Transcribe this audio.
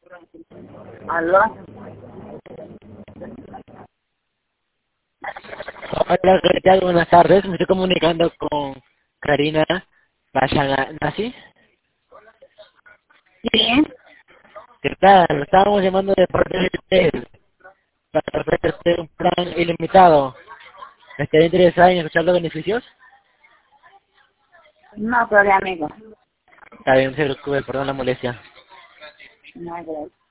¿Aló? Hola, ¿qué tal? Buenas tardes. Me estoy comunicando con Karina Bashanasi. ¿Sí? ¿Qué tal? Estábamos llamando de parte de usted para ofrecerse un plan ilimitado. ¿Estaría interesada en escuchar los beneficios? No, pero amigo. Está bien, no se preocupe, perdón la molestia. No hay problema.